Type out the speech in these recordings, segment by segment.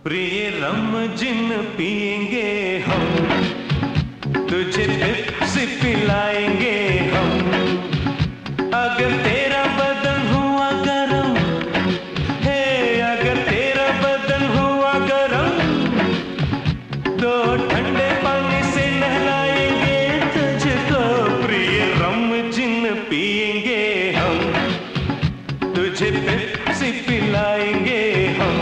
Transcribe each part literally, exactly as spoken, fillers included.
प्रिय रम जिन पिएंगे हम, तुझे पेप्सी पिलाएंगे हम। अगर तेरा बदन हुआ गरम, हे अगर तेरा बदन हुआ गरम, तो ठंडे पानी से नहलाएंगे तुझको। प्रिय रम जिन पिएंगे हम, तुझे पेप्सी पिलाएंगे हम।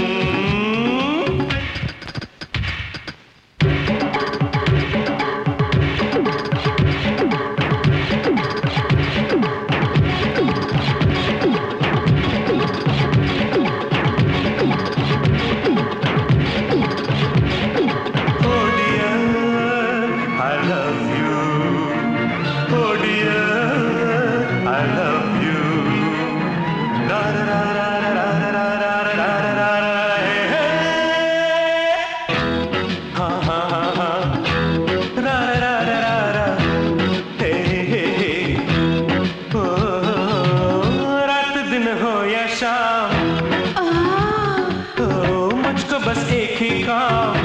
मुझको बस एक ही काम,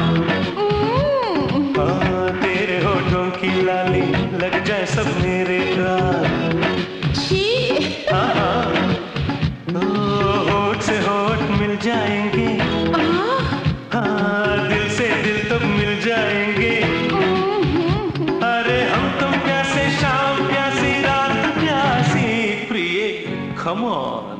हाँ, तेरे होठों की लाली लग जाए सब मेरे गाल। हाँ हाँ, होठ से होठ मिल जाएंगे, हाँ, दिल से दिल तो मिल जाएंगे। अरे हम तुम प्यासे शाम प्यासी रात प्यासी, प्रिय come on।